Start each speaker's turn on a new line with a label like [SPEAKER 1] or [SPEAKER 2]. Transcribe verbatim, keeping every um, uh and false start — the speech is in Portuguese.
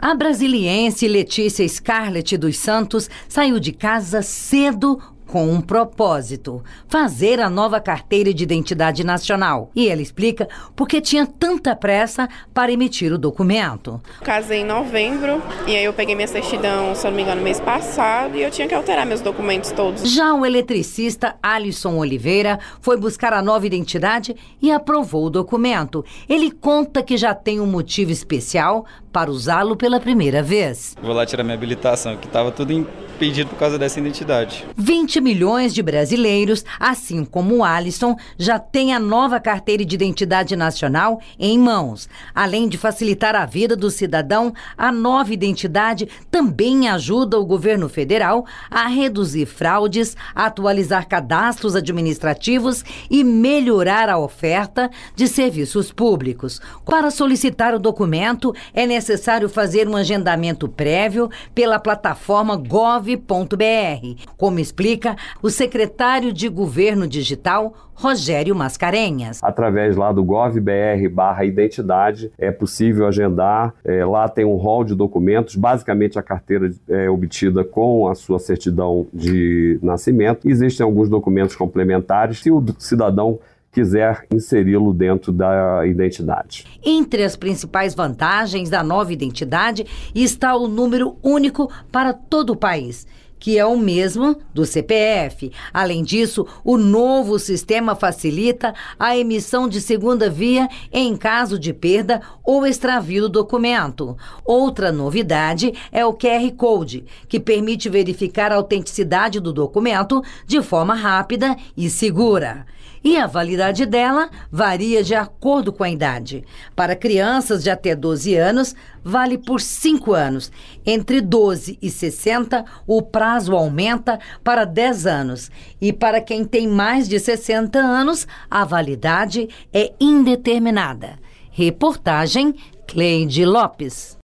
[SPEAKER 1] A brasiliense Letícia Scarlett dos Santos saiu de casa cedo com um propósito: fazer a nova carteira de identidade nacional. E ela explica por que tinha tanta pressa para emitir o documento.
[SPEAKER 2] Casei em novembro e aí eu peguei minha certidão, se eu não me engano, mês passado, e eu tinha que alterar meus documentos todos.
[SPEAKER 1] Já o eletricista Alisson Oliveira foi buscar a nova identidade e aprovou o documento. Ele conta que já tem um motivo especial para usá-lo pela primeira vez.
[SPEAKER 3] Vou lá tirar minha habilitação, que estava tudo impedido por causa dessa identidade.
[SPEAKER 1] vinte milhões de brasileiros, assim como o Alisson, já têm a nova carteira de identidade nacional em mãos. Além de facilitar a vida do cidadão, a nova identidade também ajuda o governo federal a reduzir fraudes, atualizar cadastros administrativos e melhorar a oferta de serviços públicos. Para solicitar o documento, é necessário fazer um agendamento prévio pela plataforma gov ponto br, como explica o secretário de Governo Digital, Rogério Mascarenhas.
[SPEAKER 4] Através lá do gov.br barra identidade é possível agendar. É, lá tem um rol de documentos, basicamente a carteira é obtida com a sua certidão de nascimento. Existem alguns documentos complementares se o cidadão quiser inseri-lo dentro da identidade.
[SPEAKER 1] Entre as principais vantagens da nova identidade está o número único para todo o país, que é o mesmo do C P F. Além disso, o novo sistema facilita a emissão de segunda via em caso de perda ou extravio do documento. Outra novidade é o Q R Code, que permite verificar a autenticidade do documento de forma rápida e segura. E a validade dela varia de acordo com a idade. Para crianças de até doze anos, vale por cinco anos. Entre doze e sessenta, o prazo aumenta para dez anos. E para quem tem mais de sessenta anos, a validade é indeterminada. Reportagem Cleide Lopes.